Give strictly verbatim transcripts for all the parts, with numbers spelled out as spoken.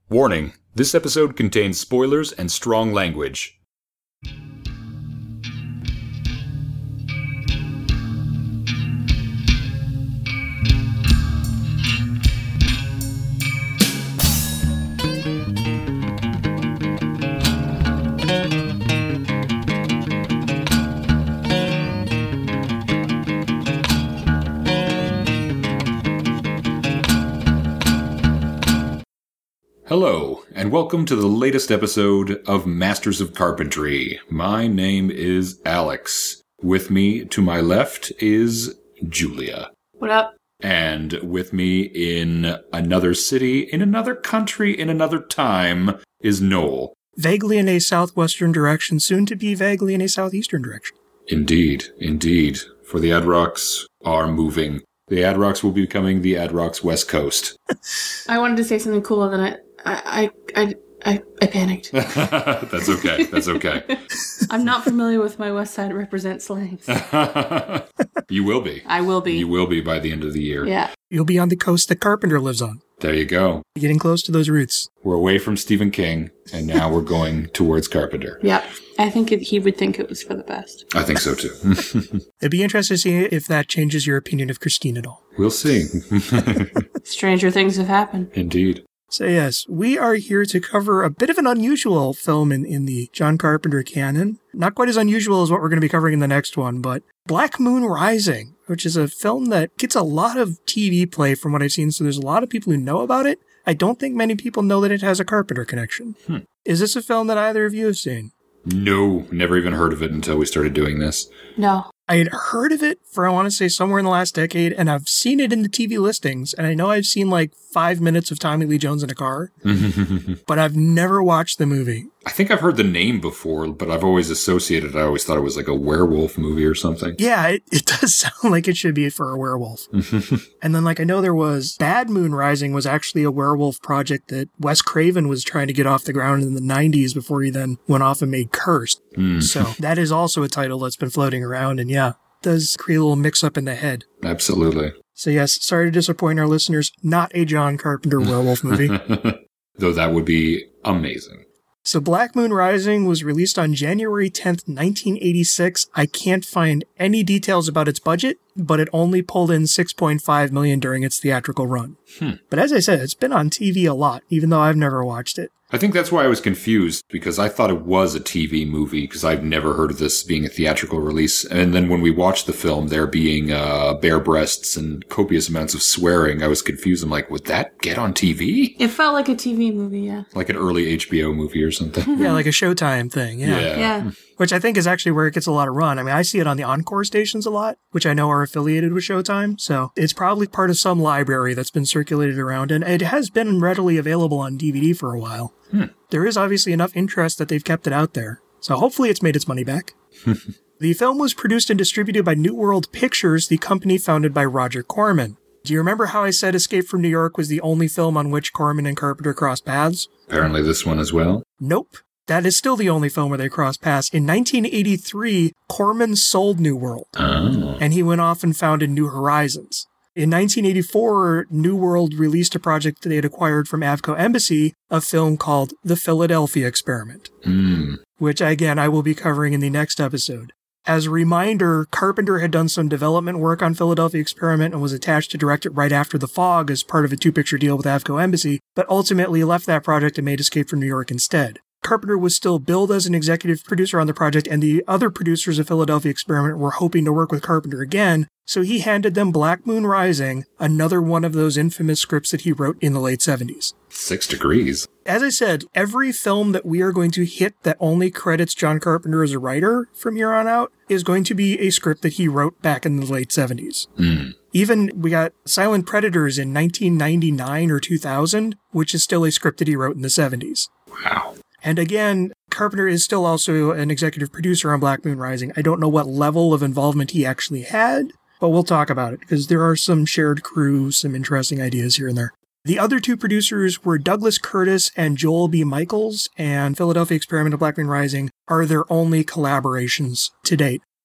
Warning, this episode contains spoilers and strong language. Hello, and welcome to the latest episode of Masters of Carpentry. My name is Alex. With me to my left is Julia. What up? And with me in another city, in another country, in another time is Noel. Vaguely in a southwestern direction, soon to be vaguely in a southeastern direction. Indeed, indeed. For the Adrocks are moving. The Adrocks will be becoming the Adrocks West Coast. I wanted to say something cool, and then I... I, I, I, I panicked. That's okay. That's okay. I'm not familiar with my West Side Represent slangs. You will be. I will be. You will be by the end of the year. Yeah. You'll be on the coast that Carpenter lives on. There you go. Getting close to those roots. We're away from Stephen King, and now we're going towards Carpenter. Yep. I think it, he would think it was for the best. I think so, too. It'd be interesting to see if that changes your opinion of Christine at all. We'll see. Stranger things have happened. Indeed. So yes, we are here to cover a bit of an unusual film in, in the John Carpenter canon. Not quite as unusual as what we're going to be covering in the next one, but Black Moon Rising, which is a film that gets a lot of T V play from what I've seen, so there's a lot of people who know about it. I don't think many people know that it has a Carpenter connection. Hmm. Is this a film that either of you have seen? No, never even heard of it until we started doing this. No. I had heard of it for, I want to say, somewhere in the last decade, and I've seen it in the T V listings, and I know I've seen like five minutes of Tommy Lee Jones in a car, but I've never watched the movie. I think I've heard the name before, but I've always associated, I always thought it was like a werewolf movie or something. Yeah, it, it does sound like it should be for a werewolf. And then, like, I know there was Bad Moon Rising was actually a werewolf project that Wes Craven was trying to get off the ground in the nineties before he then went off and made Cursed. Mm. So that is also a title that's been floating around, and yeah, does create a little mix-up in the head. Absolutely. So yes, sorry to disappoint our listeners, not a John Carpenter werewolf movie. Though that would be amazing. So Black Moon Rising was released on January tenth, nineteen eighty-six. I can't find any details about its budget, but it only pulled in six point five million dollars during its theatrical run. Hmm. But as I said, it's been on T V a lot, even though I've never watched it. I think that's why I was confused, because I thought it was a T V movie, because I've never heard of this being a theatrical release. And then when we watched the film, there being uh, bare breasts and copious amounts of swearing, I was confused. I'm like, would that get on T V? It felt like a T V movie, yeah. Like an early H B O movie or something. Yeah, like a Showtime thing, yeah. Yeah. yeah. Which I think is actually where it gets a lot of run. I mean, I see it on the Encore stations a lot, which I know are affiliated with Showtime. So it's probably part of some library that's been circulated around, and it has been readily available on D V D for a while. Hmm. There is obviously enough interest that they've kept it out there. So hopefully it's made its money back. The film was produced and distributed by New World Pictures, the company founded by Roger Corman. Do you remember how I said Escape from New York was the only film on which Corman and Carpenter crossed paths? Apparently this one as well. Nope. That is still the only film where they crossed paths. In nineteen eighty-three, Corman sold New World. Oh. And he went off and founded New Horizons. In nineteen eighty-four, New World released a project that they had acquired from Avco Embassy, a film called The Philadelphia Experiment, mm. which, again, I will be covering in the next episode. As a reminder, Carpenter had done some development work on Philadelphia Experiment and was attached to direct it right after The Fog as part of a two-picture deal with Avco Embassy, but ultimately left that project and made Escape from New York instead. Carpenter was still billed as an executive producer on the project, and the other producers of Philadelphia Experiment were hoping to work with Carpenter again, so he handed them Black Moon Rising, another one of those infamous scripts that he wrote in the late seventies. Six degrees. As I said, every film that we are going to hit that only credits John Carpenter as a writer from here on out is going to be a script that he wrote back in the late seventies. Mm. Even, we got Silent Predators in nineteen ninety-nine or two thousand, which is still a script that he wrote in the seventies. Wow. And again, Carpenter is still also an executive producer on Black Moon Rising. I don't know what level of involvement he actually had, but we'll talk about it, because there are some shared crew, some interesting ideas here and there. The other two producers were Douglas Curtis and Joel B. Michaels, and Philadelphia Experiment and Black Moon Rising are their only collaborations to date.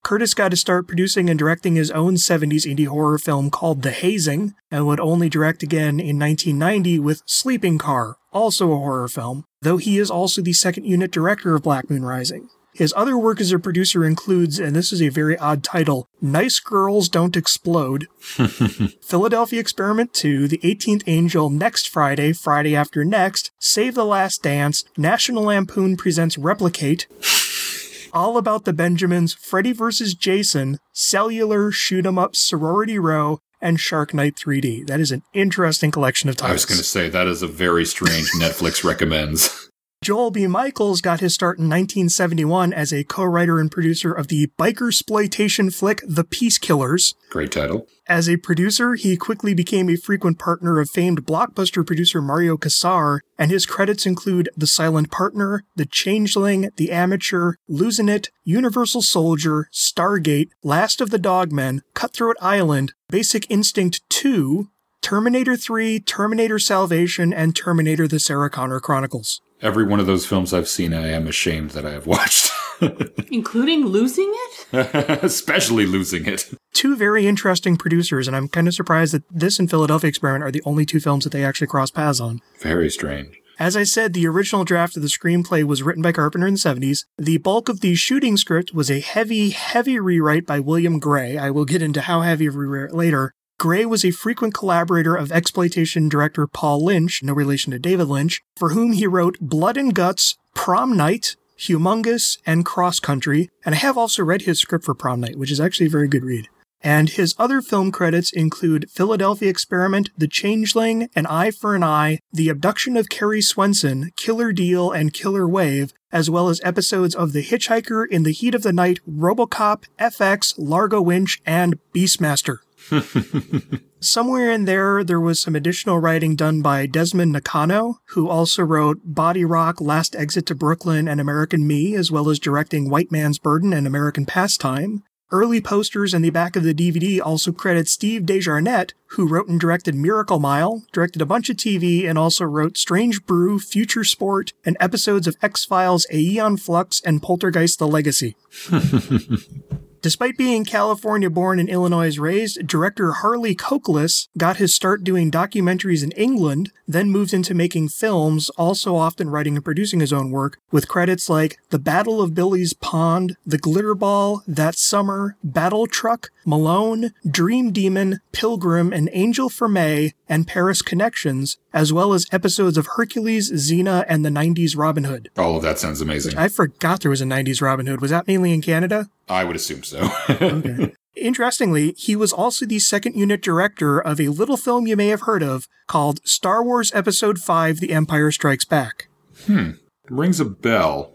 Curtis got to start producing and directing his own seventies indie horror film called The Hazing, and would only direct again in nineteen ninety with Sleeping Car, also a horror film, though he is also the second unit director of Black Moon Rising. His other work as a producer includes, and this is a very odd title, Nice Girls Don't Explode, Philadelphia Experiment two, The eighteenth Angel, Next Friday, Friday After Next, Save the Last Dance, National Lampoon Presents Replicate, All About the Benjamins, Freddy versus. Jason, Cellular, Shoot 'em Up, Sorority Row, and Shark Night three D. That is an interesting collection of titles. I was going to say, that is a very strange Netflix recommends. Joel B. Michaels got his start in nineteen seventy-one as a co-writer and producer of the biker-sploitation flick The Peace Killers. Great title. As a producer, he quickly became a frequent partner of famed blockbuster producer Mario Kassar, and his credits include The Silent Partner, The Changeling, The Amateur, Losing It, Universal Soldier, Stargate, Last of the Dogmen, Cutthroat Island, Basic Instinct two, Terminator three, Terminator Salvation, and Terminator The Sarah Connor Chronicles. Every one of those films I've seen, I am ashamed that I have watched. Including Losing It? Especially Losing It. Two very interesting producers, and I'm kind of surprised that this and Philadelphia Experiment are the only two films that they actually cross paths on. Very strange. As I said, the original draft of the screenplay was written by Carpenter in the seventies. The bulk of the shooting script was a heavy, heavy rewrite by William Gray. I will get into how heavy of a rewrite later. Gray was a frequent collaborator of exploitation director Paul Lynch, no relation to David Lynch, for whom he wrote Blood and Guts, Prom Night, Humongous, and Cross Country, and I have also read his script for Prom Night, which is actually a very good read. And his other film credits include Philadelphia Experiment, The Changeling, An Eye for an Eye, The Abduction of Carrie Swenson, Killer Deal, and Killer Wave, as well as episodes of The Hitchhiker, In the Heat of the Night, RoboCop, F X, Largo Winch, and Beastmaster. Somewhere in there, there was some additional writing done by Desmond Nakano, who also wrote Body Rock, Last Exit to Brooklyn, and American Me, as well as directing White Man's Burden and American Pastime. Early posters in the back of the D V D also credit Steve Desjarnette, who wrote and directed Miracle Mile, directed a bunch of T V, and also wrote Strange Brew, Future Sport, and episodes of X-Files, Aeon Flux, and Poltergeist The Legacy. Despite being California-born and Illinois-raised, director Harley Cokeless got his start doing documentaries in England, then moved into making films, also often writing and producing his own work, with credits like The Battle of Billy's Pond, The Glitter Ball, That Summer, Battle Truck, Malone, Dream Demon, Pilgrim, An Angel for May, and Paris Connections, as well as episodes of Hercules, Xena, and the nineties Robin Hood. All of that sounds amazing. I forgot there was a nineties Robin Hood. Was that mainly in Canada? I would assume so. Okay. Interestingly, he was also the second unit director of a little film you may have heard of called Star Wars Episode five, The Empire Strikes Back. Hmm. Rings a bell.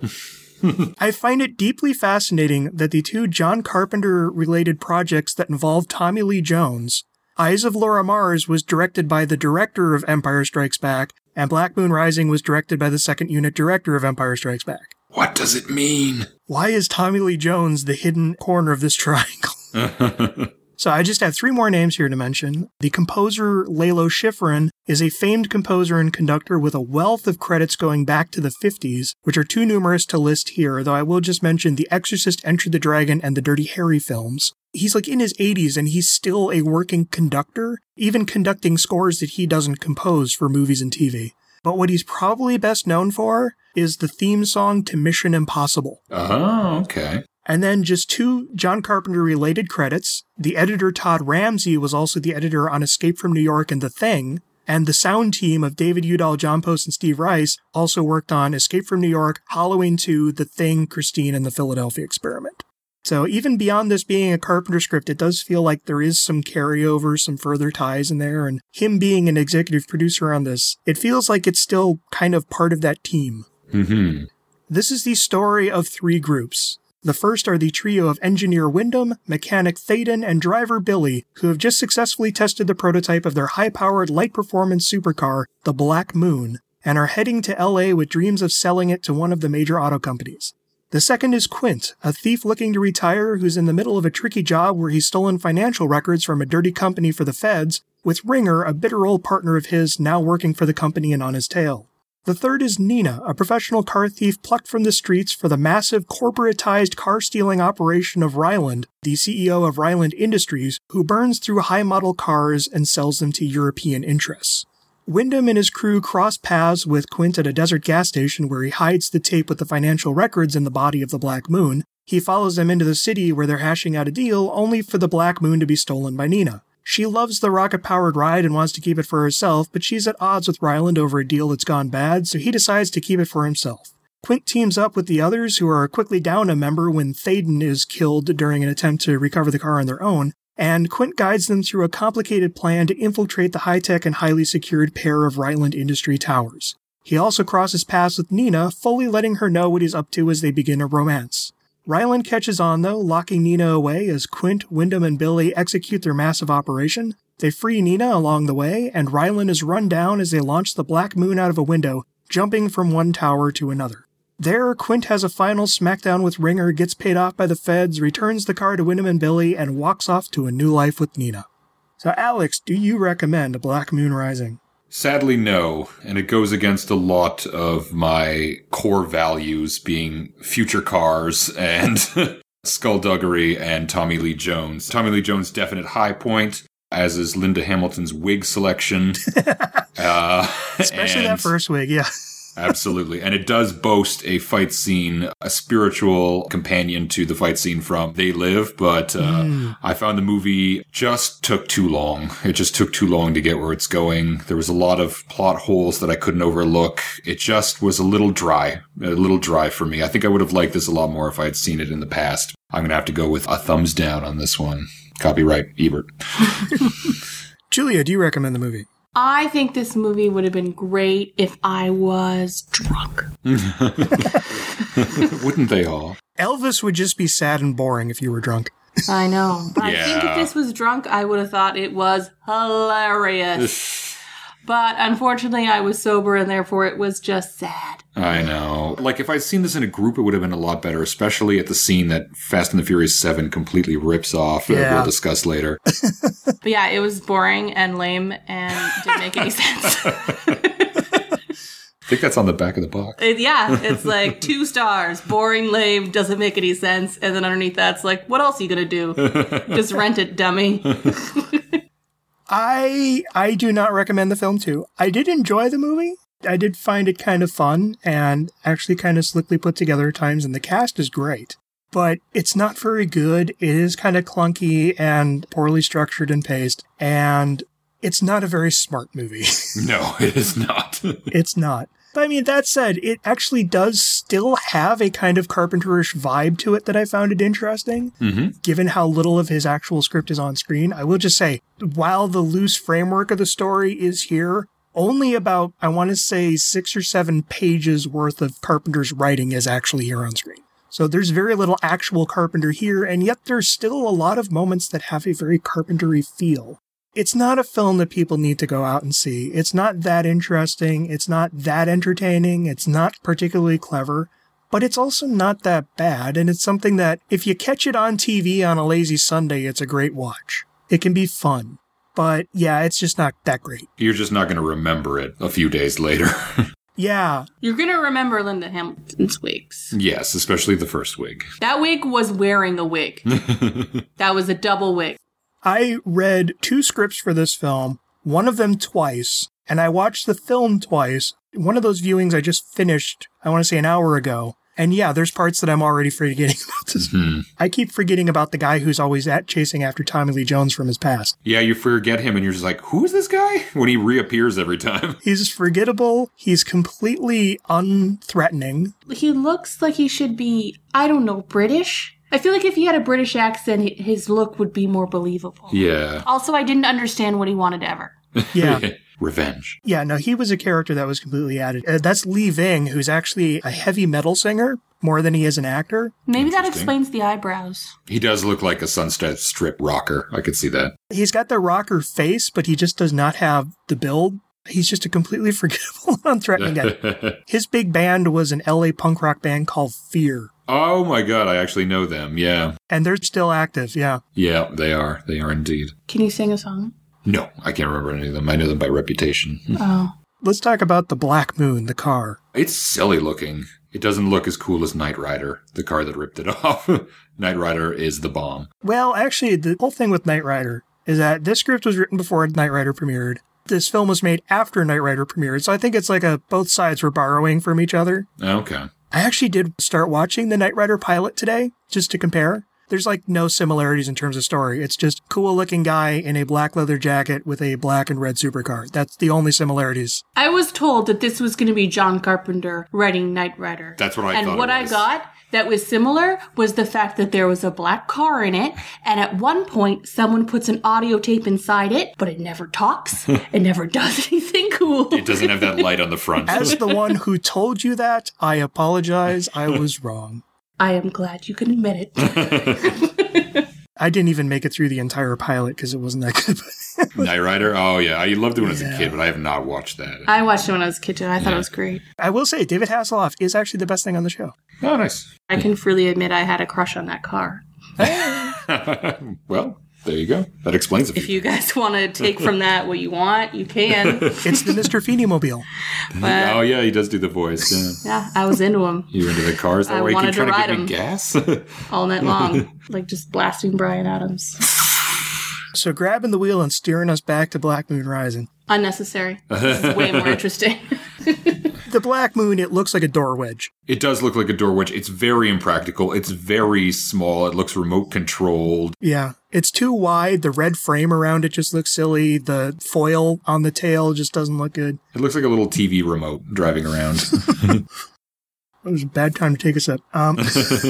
I find it deeply fascinating that the two John Carpenter-related projects that involve Tommy Lee Jones, Eyes of Laura Mars was directed by the director of Empire Strikes Back, and Black Moon Rising was directed by the second unit director of Empire Strikes Back. What does it mean? Why is Tommy Lee Jones the hidden corner of this triangle? So I just have three more names here to mention. The composer Lalo Schifrin is a famed composer and conductor with a wealth of credits going back to the fifties, which are too numerous to list here, though I will just mention The Exorcist, Enter the Dragon, and the Dirty Harry films. He's like in his eighties and he's still a working conductor, even conducting scores that he doesn't compose for movies and T V. But what he's probably best known for is the theme song to Mission Impossible. Oh, okay. And then just two John Carpenter-related credits. The editor Todd Ramsey was also the editor on Escape from New York and The Thing, and the sound team of David Udall, John Post, and Steve Rice also worked on Escape from New York, Halloween two, The Thing, Christine, and The Philadelphia Experiment. So even beyond this being a Carpenter script, it does feel like there is some carryover, some further ties in there, and him being an executive producer on this, it feels like it's still kind of part of that team. Mm-hmm. This is the story of three groups. The first are the trio of Engineer Wyndham, Mechanic Thaden, and Driver Billy, who have just successfully tested the prototype of their high-powered light-performance supercar, the Black Moon, and are heading to L A with dreams of selling it to one of the major auto companies. The second is Quint, a thief looking to retire who's in the middle of a tricky job where he's stolen financial records from a dirty company for the feds, with Ringer, a bitter old partner of his, now working for the company and on his tail. The third is Nina, a professional car thief plucked from the streets for the massive corporatized car-stealing operation of Ryland, the C E O of Ryland Industries, who burns through high-model cars and sells them to European interests. Wyndham and his crew cross paths with Quint at a desert gas station where he hides the tape with the financial records in the body of the Black Moon. He follows them into the city where they're hashing out a deal, only for the Black Moon to be stolen by Nina. She loves the rocket-powered ride and wants to keep it for herself, but she's at odds with Ryland over a deal that's gone bad, so he decides to keep it for himself. Quint teams up with the others, who are quickly down a member when Thaden is killed during an attempt to recover the car on their own, and Quint guides them through a complicated plan to infiltrate the high-tech and highly secured pair of Ryland Industry towers. He also crosses paths with Nina, fully letting her know what he's up to as they begin a romance. Ryland catches on, though, locking Nina away as Quint, Wyndham, and Billy execute their massive operation. They free Nina along the way, and Ryland is run down as they launch the Black Moon out of a window, jumping from one tower to another. There, Quint has a final smackdown with Ringer, gets paid off by the feds, returns the car to Wyndham and Billy, and walks off to a new life with Nina. So, Alex, do you recommend Black Moon Rising? Sadly, no. And it goes against a lot of my core values, being future cars and skullduggery and Tommy Lee Jones. Tommy Lee Jones' definite high point, as is Linda Hamilton's wig selection. uh, Especially that first wig, yeah. Absolutely. And it does boast a fight scene, a spiritual companion to the fight scene from They Live, but uh, mm. I found the movie just took too long. It just took too long to get where it's going. There was a lot of plot holes that I couldn't overlook. It just was a little dry, a little dry for me. I think I would have liked this a lot more if I had seen it in the past. I'm going to have to go with a thumbs down on this one. Copyright Ebert. Julia, do you recommend the movie? I think this movie would have been great if I was drunk. Wouldn't they all? Elvis would just be sad and boring if you were drunk. I know. But yeah. I think if this was drunk, I would have thought it was hilarious. But unfortunately, I was sober, and therefore it was just sad. I know. Like, if I'd seen this in a group, it would have been a lot better, especially at the scene that Fast and the Furious seven completely rips off, yeah. that we'll discuss later. But yeah, it was boring and lame and didn't make any sense. I think that's on the back of the box. It, yeah, it's like two stars, boring, lame, doesn't make any sense. And then underneath that's like, what else are you going to do? Just rent it, dummy. I I do not recommend the film too. I did enjoy the movie. I did find it kind of fun and actually kind of slickly put together at times, and the cast is great. But it's not very good. It is kind of clunky and poorly structured and paced, and it's not a very smart movie. No, it is not. It's not. But I mean, that said, it actually does still have a kind of Carpenter-ish vibe to it that I found it interesting, mm-hmm. given how little of his actual script is on screen. I will just say, while the loose framework of the story is here, only about, I want to say, six or seven pages worth of Carpenter's writing is actually here on screen. So there's very little actual Carpenter here, and yet there's still a lot of moments that have a very Carpenter-y feel. It's not a film that people need to go out and see. It's not that interesting. It's not that entertaining. It's not particularly clever, but it's also not that bad. And it's something that if you catch it on T V on a lazy Sunday, it's a great watch. It can be fun, but yeah, it's just not that great. You're just not going to remember it a few days later. Yeah. You're going to remember Linda Hamilton's wigs. Yes, especially the first wig. That wig was wearing a wig. That was a double wig. I read two scripts for this film, one of them twice, and I watched the film twice. One of those viewings I just finished, I want to say an hour ago. And yeah, there's parts that I'm already forgetting about this. Mm-hmm. I keep forgetting about the guy who's always at chasing after Tommy Lee Jones from his past. Yeah, you forget him and you're just like, who is this guy? When he reappears every time. He's forgettable. He's completely unthreatening. He looks like he should be, I don't know, British? I feel like if he had a British accent, his look would be more believable. Yeah. Also, I didn't understand what he wanted ever. Yeah. Revenge. Yeah, no, he was a character that was completely added. Uh, that's Lee Ving, who's actually a heavy metal singer more than he is an actor. Maybe that explains the eyebrows. He does look like a Sunset Strip rocker. I could see that. He's got the rocker face, but he just does not have the build. He's just a completely forgettable and unthreatening guy. His big band was an L A punk rock band called Fear. Oh my god, I actually know them, yeah. And they're still active, yeah. Yeah, they are. They are indeed. Can you sing a song? No, I can't remember any of them. I know them by reputation. Oh. Let's talk about the Black Moon, the car. It's silly looking. It doesn't look as cool as Knight Rider, the car that ripped it off. Knight Rider is the bomb. Well, actually, the whole thing with Knight Rider is that this script was written before Knight Rider premiered. This film was made after Knight Rider premiered, so I think it's like a both sides were borrowing from each other. Okay. I actually did start watching the Knight Rider pilot today, just to compare. There's like no similarities in terms of story. It's just cool looking guy in a black leather jacket with a black and red supercar. That's the only similarities. I was told that this was going to be John Carpenter writing Knight Rider. That's what I and thought what it was. I got that was similar was the fact that there was a black car in it, and at one point someone puts an audio tape inside it, but it never talks. It never does anything cool. It doesn't have that light on the front. As the one who told you that, I apologize. I was wrong. I am glad you can admit it. I didn't even make it through the entire pilot because it wasn't that good. Knight Rider? Oh, yeah. I loved it when I was Yeah. a kid, but I have not watched that. I watched it when I was a kid, and I thought Yeah. it was great. I will say, David Hasselhoff is actually the best thing on the show. Oh, nice. I can freely admit I had a crush on that car. Well, there you go. That explains it. If you guys want to take from that what you want, you can. It's the Mister Feeney mobile. But Oh, yeah, he does do the voice. Yeah. yeah, I was into him You into the cars? That I way you wanted keep to trying to ride get me him. gas? all night long, like just blasting Bryan Adams. So grabbing the wheel and steering us back to Black Moon Rising. Unnecessary. This is way more interesting. The Black Moon, it looks like a door wedge. It does look like a door wedge. It's very impractical. It's very small. It looks remote controlled. Yeah. It's too wide. The red frame around it just looks silly. The foil on the tail just doesn't look good. It looks like a little T V remote driving around. It was a bad time to take a sip. Um,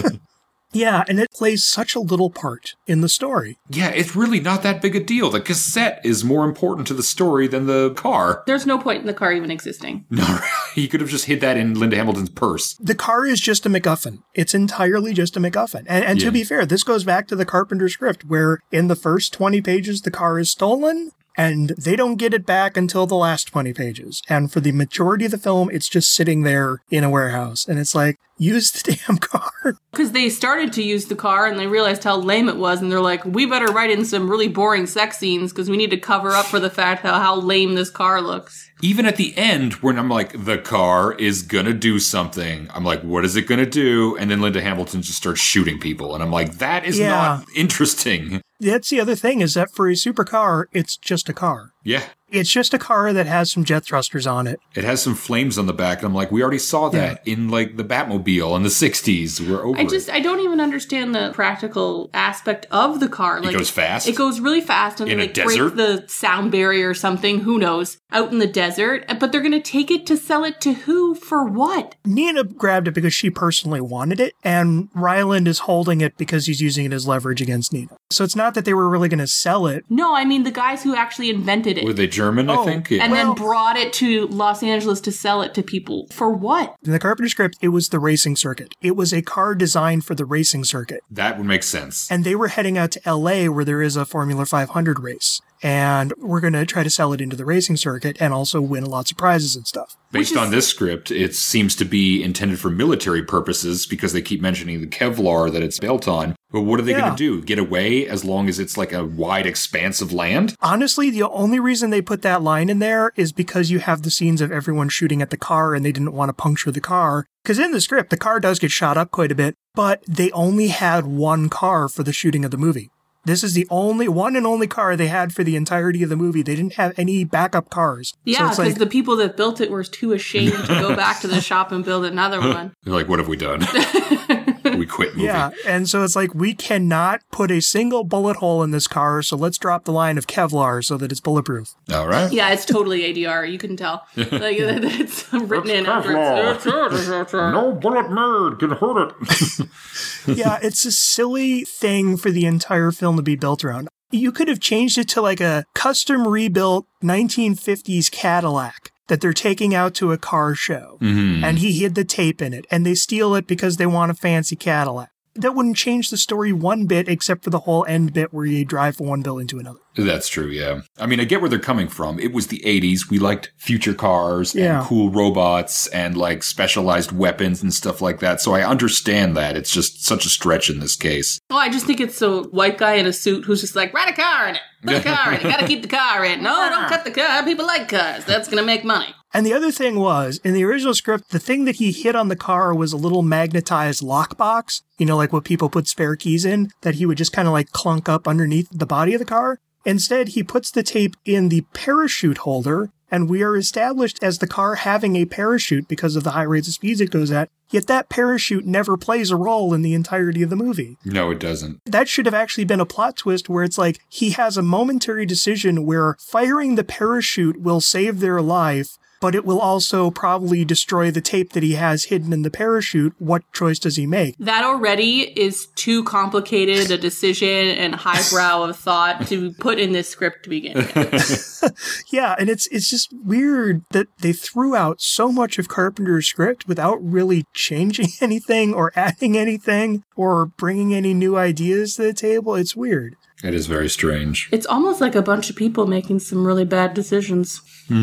yeah, and it plays such a little part in the story. Yeah, it's really not that big a deal. The cassette is more important to the story than the car. There's no point in the car even existing. No, he could have just hid that in Linda Hamilton's purse. The car is just a MacGuffin. It's entirely just a MacGuffin. And, and Yeah. to be fair, this goes back to the Carpenter script where in the first twenty pages, the car is stolen and they don't get it back until the last twenty pages. And for the majority of the film, it's just sitting there in a warehouse. And it's like, use the damn car. Because they started to use the car and they realized how lame it was, and they're like, we better write in some really boring sex scenes because we need to cover up for the fact how, how lame this car looks. Even at the end, when I'm like, the car is gonna do something, I'm like, what is it gonna do? And then Linda Hamilton just starts shooting people. And I'm like, that is Yeah. not interesting. That's the other thing is that for a supercar, it's just a car. Yeah. It's just a car that has some jet thrusters on it. It has some flames on the back. And I'm like, we already saw that in like the Batmobile in the sixties. We're over I just, it. I don't even understand the practical aspect of the car. Like, goes fast? It goes really fast, and In they a like desert? break the sound barrier or something. Who knows? Out in the desert, but they're gonna take it to sell it to who for what? Nina grabbed it because she personally wanted it, and Ryland is holding it because he's using it as leverage against Nina. So it's not that they were really going to sell it. No, I mean the guys who actually invented it. Were they German, I Oh, think? Yeah. and Well- then brought it to Los Angeles to sell it to people. For what? In the Carpenter script, it was the racing circuit. It was a car designed for the racing circuit. That would make sense. And they were heading out to L A where there is a Formula five hundred race. And we're going to try to sell it into the racing circuit and also win lots of prizes and stuff. Based Which is- on this script, it seems to be intended for military purposes because they keep mentioning the Kevlar that it's built on. But what are they Yeah. going to do? Get away as long as it's like a wide expanse of land? Honestly, the only reason they put that line in there is because you have the scenes of everyone shooting at the car and they didn't want to puncture the car. Because in the script, the car does get shot up quite a bit, but they only had one car for the shooting of the movie. This is the only one and only car they had for the entirety of the movie. They didn't have any backup cars. Yeah, So because it's like, the people that built it were too ashamed to go back to the shop and build another one. They're like, what have we done? We quit movie. yeah. And so it's like, we cannot put a single bullet hole in this car, so let's drop the line of Kevlar so that it's bulletproof. All right. Yeah, it's totally A D R. You can tell. Like, it's written in after it's. No bullet made can hurt it. Yeah, it's a silly thing for the entire film to be built around. You could have changed it to like a custom rebuilt nineteen fifties Cadillac that they're taking out to a car show. Mm-hmm. And he hid the tape in it, and they steal it because they want a fancy Cadillac. That wouldn't change the story one bit, except for the whole end bit where you drive from one building to another. That's true, yeah. I mean, I get where they're coming from. It was the eighties. We liked future cars Yeah. and cool robots and like specialized weapons and stuff like that. So I understand that. It's just such a stretch in this case. Oh, I just think it's a white guy in a suit who's just like, write a car in it. Put a car in it. Gotta keep the car in. No, don't cut the car. People like cars. That's gonna make money. And the other thing was, in the original script, the thing that he hid on the car was a little magnetized lockbox, you know, like what people put spare keys in, that he would just kind of like clunk up underneath the body of the car. Instead, he puts the tape in the parachute holder, and we are established as the car having a parachute because of the high rates of speeds it goes at, yet that parachute never plays a role in the entirety of the movie. No, it doesn't. That should have actually been a plot twist where it's like he has a momentary decision where firing the parachute will save their life, but it will also probably destroy the tape that he has hidden in the parachute. What choice does he make? That already is too complicated a decision and highbrow of thought to put in this script to begin with. Yeah, and it's it's just weird that they threw out so much of Carpenter's script without really changing anything or adding anything or bringing any new ideas to the table. It's weird. It is very strange. It's almost like a bunch of people making some really bad decisions.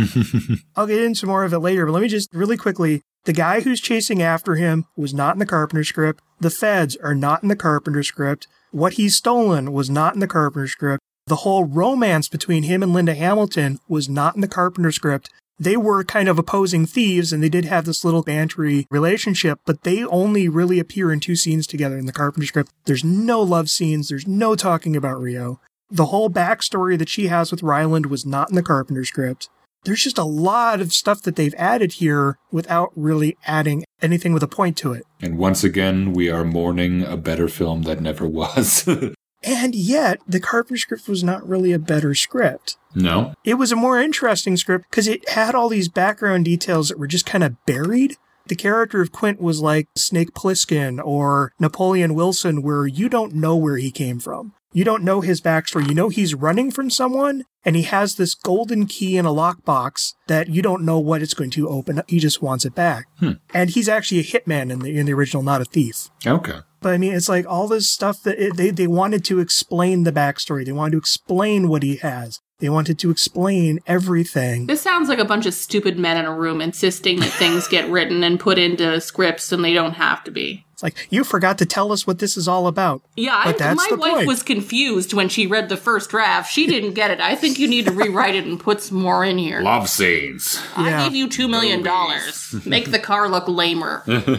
I'll get into more of it later, but let me just really quickly. The guy who's chasing after him was not in the Carpenter script. The feds are not in the Carpenter script. What he's stolen was not in the Carpenter script. The whole romance between him and Linda Hamilton was not in the Carpenter script. They were kind of opposing thieves, and they did have this little bantery relationship, but they only really appear in two scenes together in the Carpenter script. There's no love scenes. There's no talking about Rio. The whole backstory that she has with Ryland was not in the Carpenter script. There's just a lot of stuff that they've added here without really adding anything with a point to it. And once again, we are mourning a better film that never was. And yet, the Carpenter script was not really a better script. No. It was a more interesting script because it had all these background details that were just kind of buried. The character of Quint was like Snake Plissken or Napoleon Wilson, where you don't know where he came from. You don't know his backstory. You know he's running from someone, and he has this golden key in a lockbox that you don't know what it's going to open. He just wants it back. Hmm. And he's actually a hitman in the in the original, not a thief. Okay. But I mean, it's like all this stuff that it, they, they wanted to explain the backstory. They wanted to explain what he has. They wanted to explain everything. This sounds like a bunch of stupid men in a room insisting that things get written and put into scripts and they don't have to be. It's like, you forgot to tell us what this is all about. Yeah, but I, that's my the wife point. was confused when she read the first draft. She didn't get it. I think you need to rewrite it and put some more in here. Love scenes. Yeah. I gave you two million dollars. Make the car look lamer.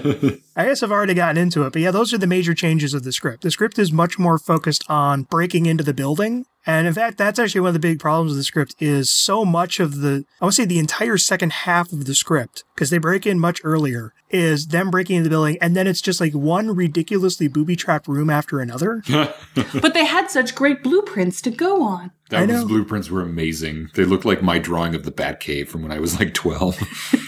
I guess I've already gotten into it, but yeah, those are the major changes of the script. The script is much more focused on breaking into the building. And in fact, that's actually one of the big problems of the script is so much of the, I want to say the entire second half of the script, because they break in much earlier, is them breaking into the building. And then it's just like one ridiculously booby-trapped room after another. But they had such great blueprints to go on. That Those blueprints were amazing. They looked like my drawing of the Batcave from when I was like twelve.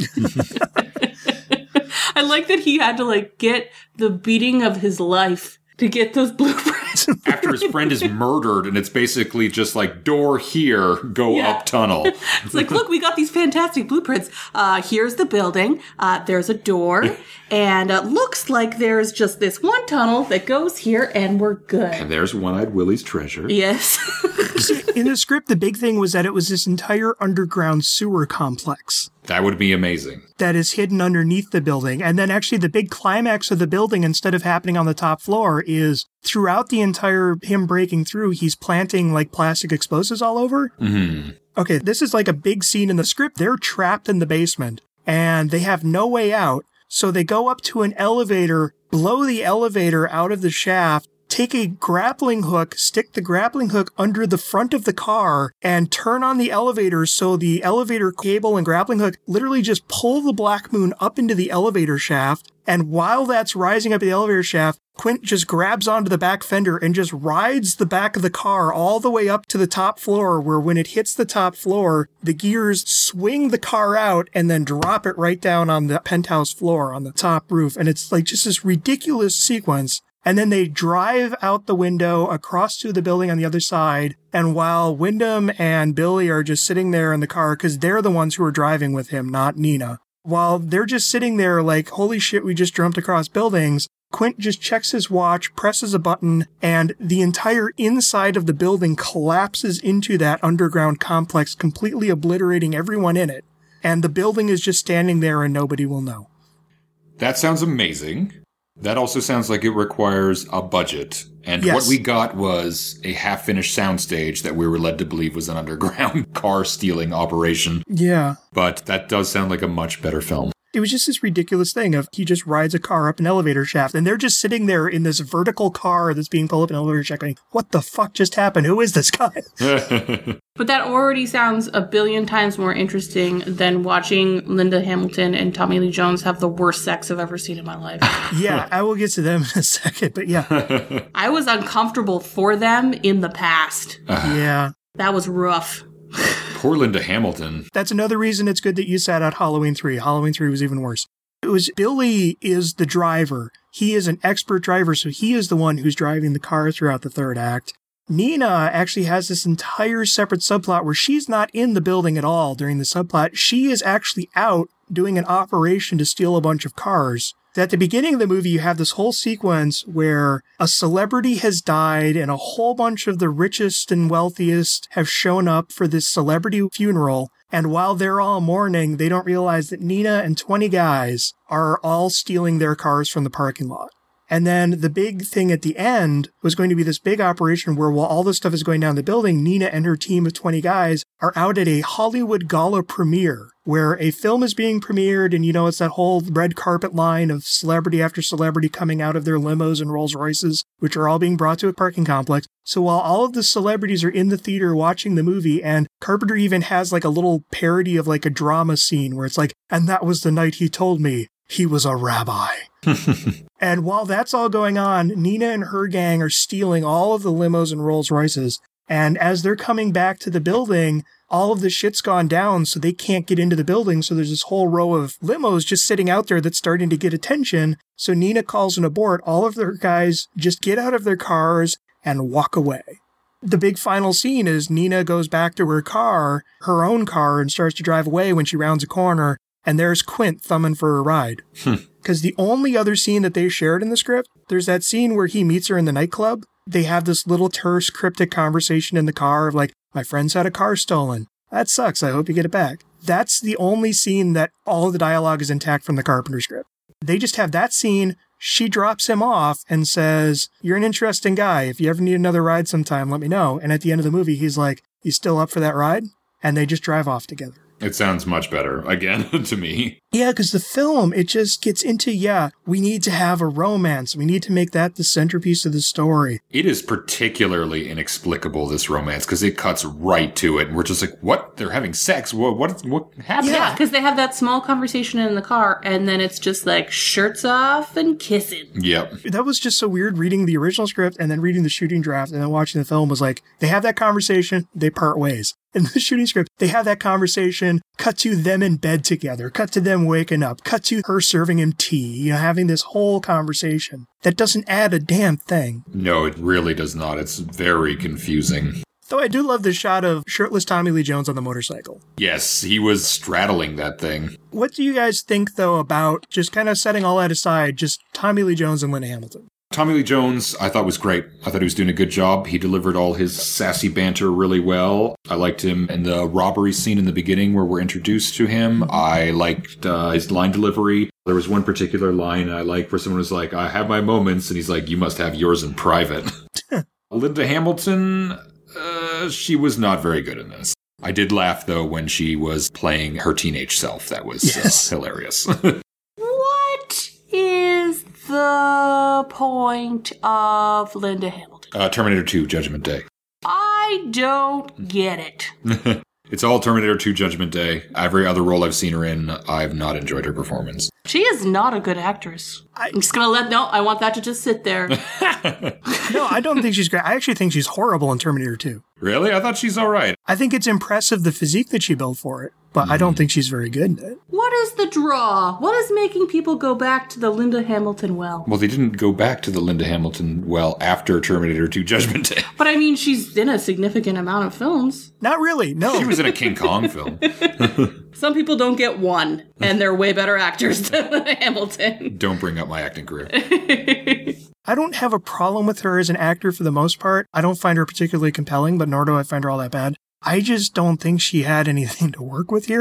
I like that he had to like get the beating of his life to get those blueprints. After his friend is murdered, and it's basically just like, door here, go Yeah. up tunnel. It's like, look, we got these fantastic blueprints. Uh, here's the building. Uh, there's a door. And uh, looks like there's just this one tunnel that goes here, and we're good. And there's One-Eyed Willie's treasure. Yes. In the script, the big thing was that it was this entire underground sewer complex That would be amazing. that is hidden underneath the building. And then actually the big climax of the building, instead of happening on the top floor, is throughout the entire him breaking through, he's planting like plastic explosives all over. Mm-hmm. Okay, this is like a big scene in the script. They're trapped in the basement and they have no way out. So they go up to an elevator, blow the elevator out of the shaft, take a grappling hook, stick the grappling hook under the front of the car, and turn on the elevator so the elevator cable and grappling hook literally just pull the Black Moon up into the elevator shaft. And while that's rising up the elevator shaft, Quint just grabs onto the back fender and just rides the back of the car all the way up to the top floor, where when it hits the top floor, the gears swing the car out and then drop it right down on the penthouse floor on the top roof. And it's like just this ridiculous sequence. And then they drive out the window across to the building on the other side. And while Wyndham and Billy are just sitting there in the car, because they're the ones who are driving with him, not Nina. While they're just sitting there like, holy shit, we just jumped across buildings, Quint just checks his watch, presses a button, and the entire inside of the building collapses into that underground complex, completely obliterating everyone in it. And the building is just standing there and nobody will know. That sounds amazing. That also sounds like it requires a budget. And Yes. what we got was a half-finished soundstage that we were led to believe was an underground car stealing operation. Yeah. But that does sound like a much better film. It was just this ridiculous thing of he just rides a car up an elevator shaft and they're just sitting there in this vertical car that's being pulled up an elevator shaft going, what the fuck just happened? Who is this guy? But that already sounds a billion times more interesting than watching Linda Hamilton and Tommy Lee Jones have the worst sex I've ever seen in my life. Yeah, I will get to them in a second, but yeah. I was uncomfortable for them in the past. Yeah. That was rough. Poor Linda Hamilton. That's another reason it's good that you sat out Halloween three. Halloween three was even worse. It was Billy is the driver. He is an expert driver, so he is the one who's driving the car throughout the third act. Nina actually has this entire separate subplot where she's not in the building at all during the subplot. She is actually out doing an operation to steal a bunch of cars. At the beginning of the movie, you have this whole sequence where a celebrity has died and a whole bunch of the richest and wealthiest have shown up for this celebrity funeral. And while they're all mourning, they don't realize that Nina and twenty guys are all stealing their cars from the parking lot. And then the big thing at the end was going to be this big operation where while all this stuff is going down the building, Nina and her team of twenty guys are out at a Hollywood gala premiere where a film is being premiered. And, you know, it's that whole red carpet line of celebrity after celebrity coming out of their limos and Rolls Royces, which are all being brought to a parking complex. So while all of the celebrities are in the theater watching the movie, and Carpenter even has like a little parody of like a drama scene where it's like, and that was the night he told me he was a rabbi. And while that's all going on, Nina and her gang are stealing all of the limos and Rolls Royces. And as they're coming back to the building, all of the shit's gone down, so they can't get into the building. So there's this whole row of limos just sitting out there that's starting to get attention. So Nina calls an abort. All of their guys just get out of their cars and walk away. The big final scene is Nina goes back to her car, her own car, and starts to drive away when she rounds a corner. And there's Quint thumbing for a ride. Because the only other scene that they shared in the script, there's that scene where he meets her in the nightclub. They have this little terse, cryptic conversation in the car of like, my friend's had a car stolen. That sucks. I hope you get it back. That's the only scene that all of the dialogue is intact from the Carpenter script. They just have that scene. She drops him off and says, you're an interesting guy. If you ever need another ride sometime, let me know. And at the end of the movie, he's like, you still up for that ride? And they just drive off together. It sounds much better, again, to me. Yeah, because the film, it just gets into, yeah, we need to have a romance. We need to make that the centerpiece of the story. It is particularly inexplicable, this romance, because it cuts right to it. And we're just like, what? They're having sex? What What, what happened? Yeah, because they have that small conversation in the car, and then it's just like shirts off and kissing. Yep. That was just so weird reading the original script and then reading the shooting draft and then watching the film was like, they have that conversation, they part ways. In the shooting script, they have that conversation, cut to them in bed together, cut to them waking up, cut to her serving him tea, you know, having this whole conversation that doesn't add a damn thing. No, it really does not. It's very confusing. Though I do love the shot of shirtless Tommy Lee Jones on the motorcycle. Yes, he was straddling that thing. What do you guys think, though, about just kind of setting all that aside, just Tommy Lee Jones and Linda Hamilton? Tommy Lee Jones, I thought was great. I thought he was doing a good job. He delivered all his sassy banter really well. I liked him in the robbery scene in the beginning where we're introduced to him. I liked uh, his line delivery. There was one particular line I liked where someone was like, I have my moments, and he's like, you must have yours in private. Linda Hamilton, uh, she was not very good in this. I did laugh, though, when she was playing her teenage self. That was yes. uh, hilarious. What is the point of Linda Hamilton? Uh, Terminator two, Judgment Day. I don't get it. It's all Terminator two, Judgment Day. Every other role I've seen her in, I've not enjoyed her performance. She is not a good actress. I, I'm just going to let, no, I want that to just sit there. No, I don't think she's great. I actually think she's horrible in Terminator two. Really? I thought she's all right. I think it's impressive, the physique that she built for it, but mm. I don't think she's very good in it. What is the draw? What is making people go back to the Linda Hamilton well? Well, they didn't go back to the Linda Hamilton well after Terminator two Judgment Day. But I mean, she's in a significant amount of films. Not really, no. She was in a King Kong film. Some people don't get one, and they're way better actors than Linda Hamilton. Don't bring up my acting career. I don't have a problem with her as an actor for the most part. I don't find her particularly compelling, but nor do I find her all that bad. I just don't think she had anything to work with here.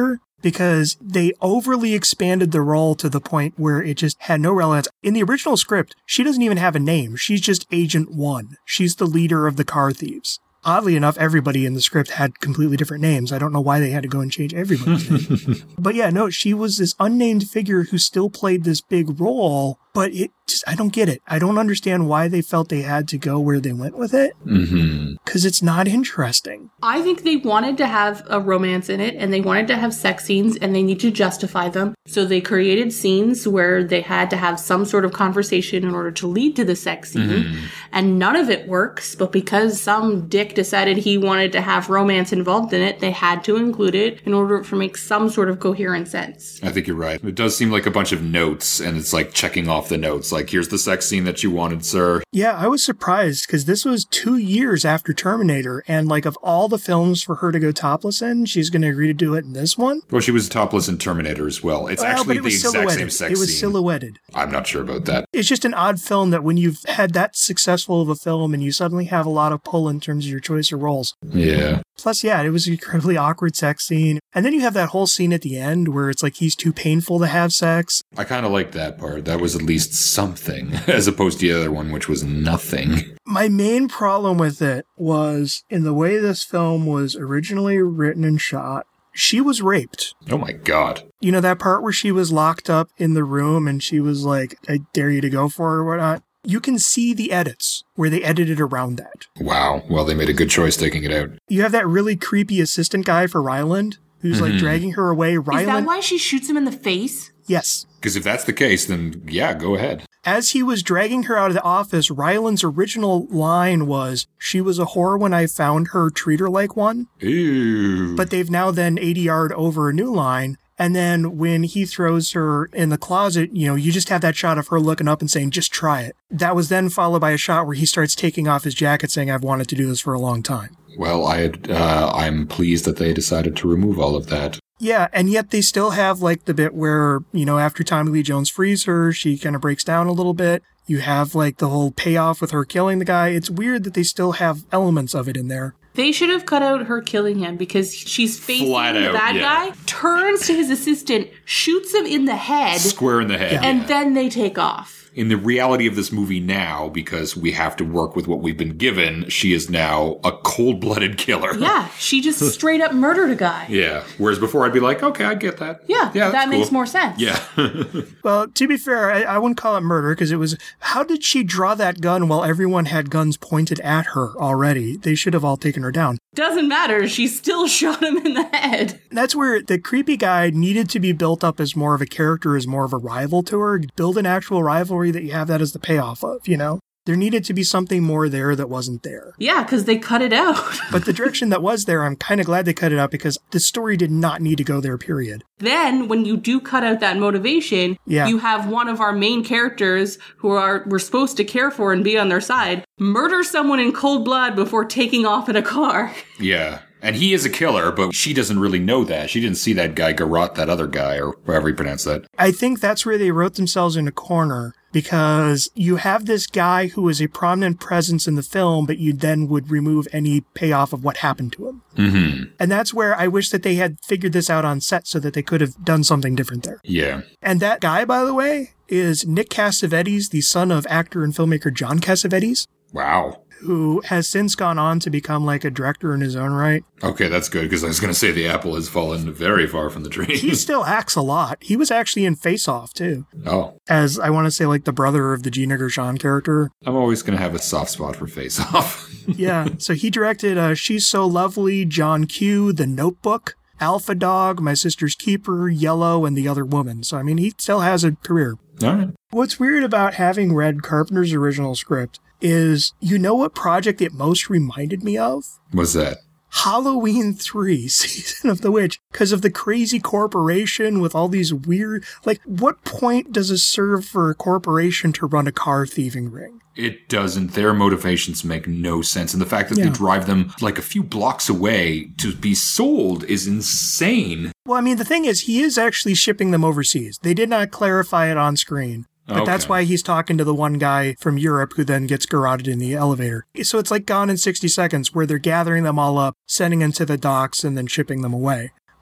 because they overly expanded the role to the point where it just had no relevance. In the original script, she doesn't even have a name. She's just Agent One. She's the leader of the car thieves. Oddly enough, everybody in the script had completely different names. I don't know why they had to go and change everybody's name. But yeah, no, she was this unnamed figure who still played this big role, but it just, I don't get it. I don't understand why they felt they had to go where they went with it. Mm-hmm. Because it's not interesting. I think they wanted to have a romance in it, and they wanted to have sex scenes, and they need to justify them. So they created scenes where they had to have some sort of conversation in order to lead to the sex scene. Mm-hmm. And none of it works, but because some dick decided he wanted to have romance involved in it, they had to include it in order to make some sort of coherent sense. I think you're right. It does seem like a bunch of notes, and it's like checking off the notes. Like, here's the sex scene that you wanted, sir. Yeah, I was surprised because this was two years after Terminator, and like of all the films for her to go topless in, she's going to agree to do it in this one? Well, she was topless in Terminator as well. It's well, actually it the exact silhouetted. same sex It was scene. silhouetted. I'm not sure about that. It's just an odd film that when you've had that successful of a film and you suddenly have a lot of pull in terms of your choice of roles. Yeah. Plus, yeah, it was an incredibly awkward sex scene. And then you have that whole scene at the end where it's like he's too painful to have sex. I kind of like that part. That was at least something, as opposed to the other one, which was nothing. My main problem with it was in the way this film was originally written and shot. She was raped. Oh my God. You know that part where she was locked up in the room and she was like, I dare you to go for it or whatnot? You can see the edits where they edited around that. Wow. Well, they made a good choice taking it out. You have that really creepy assistant guy for Ryland who's mm-hmm. like dragging her away. Ryland, is that why she shoots him in the face? Yes. Because if that's the case, then yeah, go ahead. As he was dragging her out of the office, Ryland's original line was, she was a whore when I found her, treat her like one. Ew. But they've now then A D R'd over a new line. And then when he throws her in the closet, you know, you just have that shot of her looking up and saying, just try it. That was then followed by a shot where he starts taking off his jacket saying, I've wanted to do this for a long time. Well, I, uh, I'm pleased that they decided to remove all of that. Yeah, and yet they still have like the bit where, you know, after Tommy Lee Jones frees her, she kind of breaks down a little bit. You have like the whole payoff with her killing the guy. It's weird that they still have elements of it in there. They should have cut out her killing him because she's facing Flat the out, bad yeah. guy, turns to his assistant, shoots him in the head. Square in the head. And yeah. then they take off. In the reality of this movie now, because we have to work with what we've been given, she is now a cold-blooded killer. Yeah, she just straight up murdered a guy. Yeah, whereas before I'd be like, okay, I get that. Yeah, yeah that cool. makes more sense. Yeah. Well, to be fair, I, I wouldn't call it murder because it was, how did she draw that gun while everyone had guns pointed at her already? They should have all taken her down. Doesn't matter. She still shot him in the head. That's where the creepy guy needed to be built up as more of a character, as more of a rival to her. Build an actual rivalry that you have that as the payoff of, you know? There needed to be something more there that wasn't there. Yeah, because they cut it out. But the direction that was there, I'm kind of glad they cut it out because the story did not need to go there, period. Then, when you do cut out that motivation, yeah. you have one of our main characters who are we're supposed to care for and be on their side, murder someone in cold blood before taking off in a car. Yeah. And he is a killer, but she doesn't really know that. She didn't see that guy garrot that other guy, or however you pronounce that. I think that's where they wrote themselves in a corner, because you have this guy who is a prominent presence in the film, but you then would remove any payoff of what happened to him. Mm-hmm. And that's where I wish that they had figured this out on set so that they could have done something different there. Yeah. And that guy, by the way, is Nick Cassavetes, the son of actor and filmmaker John Cassavetes. Wow. Who has since gone on to become like a director in his own right. Okay, that's good, because I was going to say the apple has fallen very far from the tree. He still acts a lot. He was actually in Face Off, too. Oh. As, I want to say, like the brother of the Gina Gershon character. I'm always going to have a soft spot for Face Off. Yeah, so he directed uh, She's So Lovely, John Q, The Notebook, Alpha Dog, My Sister's Keeper, Yellow, and The Other Woman. So, I mean, he still has a career. All right. What's weird about having read Carpenter's original script is, you know what project it most reminded me of? What's that? Halloween three, Season of the Witch, because of the crazy corporation with all these weird, like, what point does it serve for a corporation to run a car thieving ring? It doesn't. Their motivations make no sense. And the fact that yeah. they drive them like a few blocks away to be sold is insane. Well, I mean, the thing is, he is actually shipping them overseas. They did not clarify it on screen. But okay. That's why he's talking to the one guy from Europe who then gets garroted in the elevator. So it's like Gone in sixty seconds, where they're gathering them all up, sending them to the docks, and then shipping them away.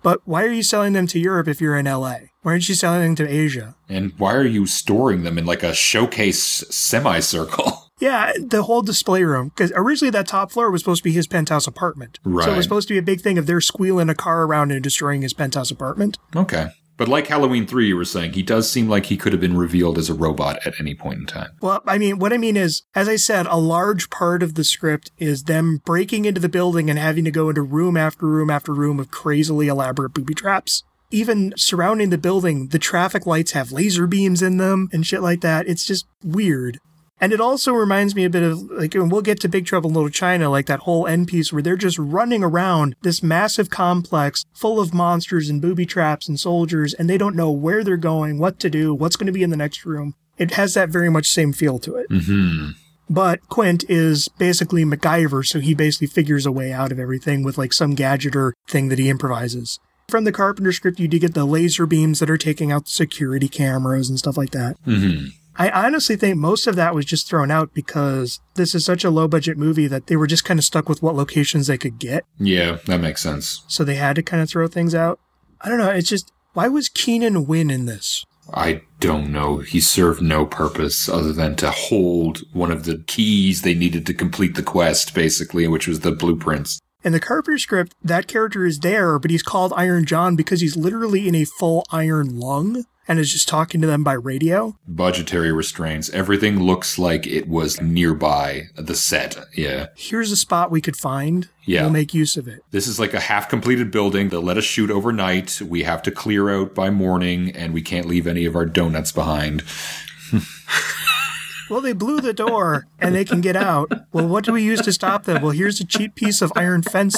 But why are you selling them to Europe if you're in L A? Why aren't you selling them to Asia? And why are you storing them in like a showcase semicircle? Yeah, the whole display room. Because originally that top floor was supposed to be his penthouse apartment. Right. So it was supposed to be a big thing of they're squealing a car around and destroying his penthouse apartment. Okay. But like Halloween three, you were saying, he does seem like he could have been revealed as a robot at any point in time. Well, I mean, what I mean is, as I said, a large part of the script is them breaking into the building and having to go into room after room after room of crazily elaborate booby traps. Even surrounding the building, the traffic lights have laser beams in them and shit like that. It's just weird. And it also reminds me a bit of, like, and we'll get to Big Trouble in Little China, like that whole end piece where they're just running around this massive complex full of monsters and booby traps and soldiers, and they don't know where they're going, what to do, what's going to be in the next room. It has that very much same feel to it. Mm-hmm. But Quint is basically MacGyver, so he basically figures a way out of everything with, like, some gadget or thing that he improvises. From the Carpenter script, you do get the laser beams that are taking out the security cameras and stuff like that. Mm-hmm. I honestly think most of that was just thrown out because this is such a low-budget movie that they were just kind of stuck with what locations they could get. Yeah, that makes sense. So they had to kind of throw things out. I don't know. It's just, why was Keenan Wynn in this? I don't know. He served no purpose other than to hold one of the keys they needed to complete the quest, basically, which was the blueprints. In the Carpenter script, that character is there, but he's called Iron John because he's literally in a full iron lung and is just talking to them by radio. Budgetary restraints. Everything looks like it was nearby the set. Yeah. Here's a spot we could find. Yeah. We'll make use of it. This is like a half-completed building. They'll let us shoot overnight. We have to clear out by morning, and we can't leave any of our donuts behind. Well, they blew the door, and they can get out. Well, what do we use to stop them? Well, here's a cheap piece of iron fence.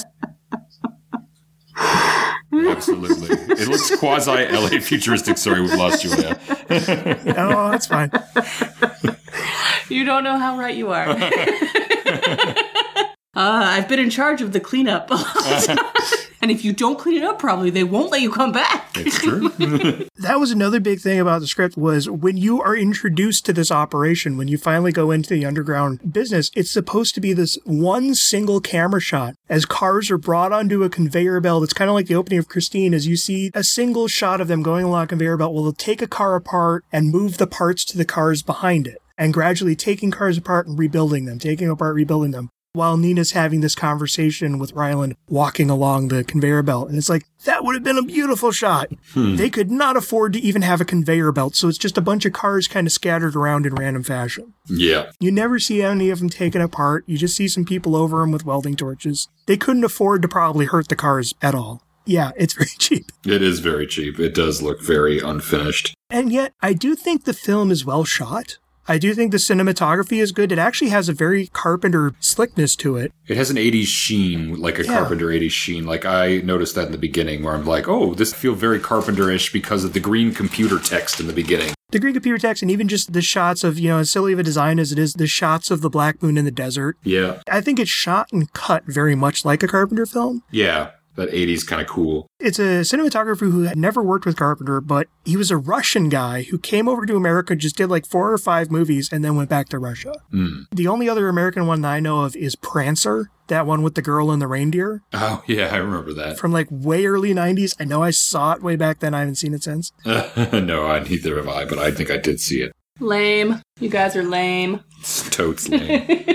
Absolutely. It looks quasi-L A futuristic. Sorry, we've lost Julia. Oh, that's fine. You don't know how right you are. uh, I've been in charge of the cleanup. And if you don't clean it up properly, they won't let you come back. It's true. That was another big thing about the script was when you are introduced to this operation, when you finally go into the underground business, it's supposed to be this one single camera shot as cars are brought onto a conveyor belt. It's kind of like the opening of Christine as you see a single shot of them going along a conveyor belt. Well, they'll take a car apart and move the parts to the cars behind it and gradually taking cars apart and rebuilding them, taking apart, rebuilding them. While Nina's having this conversation with Ryland walking along the conveyor belt. And it's like, that would have been a beautiful shot. Hmm. They could not afford to even have a conveyor belt, so it's just a bunch of cars kind of scattered around in random fashion. Yeah. You never see any of them taken apart. You just see some people over them with welding torches. They couldn't afford to probably hurt the cars at all. Yeah, it's very cheap. It is very cheap. It does look very unfinished. And yet, I do think the film is well shot. I do think the cinematography is good. It actually has a very Carpenter slickness to it. It has an eighties sheen, like a yeah. Carpenter eighties sheen. Like, I noticed that in the beginning where I'm like, oh, this feels very Carpenter-ish because of the green computer text in the beginning. The green computer text and even just the shots of, you know, as silly of a design as it is, the shots of the Black Moon in the desert. Yeah. I think it's shot and cut very much like a Carpenter film. Yeah. That eighties kind of cool. It's a cinematographer who had never worked with Carpenter, but he was a Russian guy who came over to America, just did like four or five movies, and then went back to Russia. Mm. The only other American one that I know of is Prancer, that one with the girl and the reindeer. Oh, yeah, I remember that. From like way early nineties. I know I saw it way back then. I haven't seen it since. No, I, neither have I, but I think I did see it. Lame. You guys are lame. It's totes lame.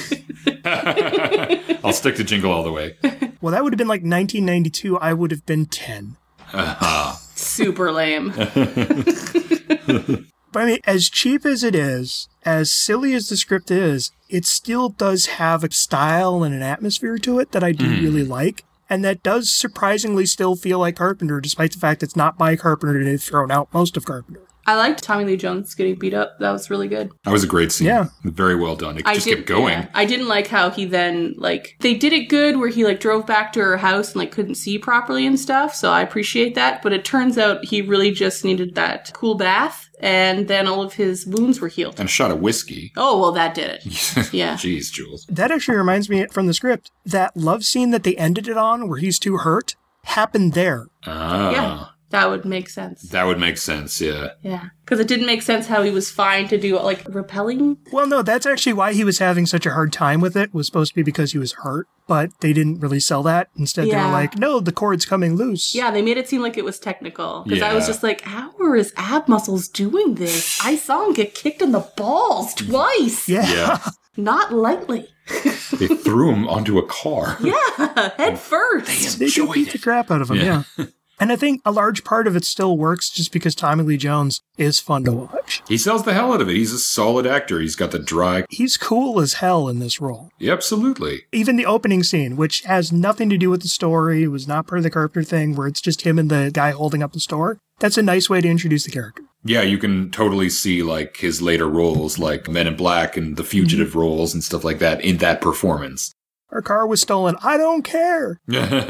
I'll stick to Jingle All the Way. Well, that would have been like nineteen ninety-two. I would have been ten. Uh-huh. Super lame. But I mean, as cheap as it is, as silly as the script is, it still does have a style and an atmosphere to it that I do mm. really like. And that does surprisingly still feel like Carpenter, despite the fact it's not by Carpenter and they've thrown out most of Carpenter. I liked Tommy Lee Jones getting beat up. That was really good. That was a great scene. Yeah. Very well done. It I just did, kept going. Yeah. I didn't like how he then, like, they did it good where he, like, drove back to her house and, like, couldn't see properly and stuff. So I appreciate that. But it turns out he really just needed that cool bath. And then all of his wounds were healed. And a shot of whiskey. Oh, well, that did it. Yeah. Jeez, Jules. That actually reminds me from the script, that love scene that they ended it on where he's too hurt happened there. Ah. Yeah. That would make sense. That would make sense, yeah. Yeah. Because it didn't make sense how he was fine to do, like, repelling. Well, no, that's actually why he was having such a hard time with it. Was supposed to be because he was hurt, but they didn't really sell that. Instead, Yeah. they were like, no, the cord's coming loose. Yeah, they made it seem like it was technical. Because I Yeah. was just like, how are his ab muscles doing this? I saw him get kicked in the balls twice. Yeah. Yeah. Not lightly. They threw him onto a car. Yeah, head first. They do Enjoyed beat it. the crap out of him, Yeah. yeah. And I think a large part of it still works just because Tommy Lee Jones is fun to watch. He sells the hell out of it. He's a solid actor. He's got the dry... He's cool as hell in this role. Yeah, absolutely. Even the opening scene, which has nothing to do with the story, was not part of the Carpenter thing, where it's just him and the guy holding up the store. That's a nice way to introduce the character. Yeah, you can totally see, like, his later roles, like Men in Black and the fugitive Mm-hmm. roles and stuff like that in that performance. Our car was stolen. I don't care.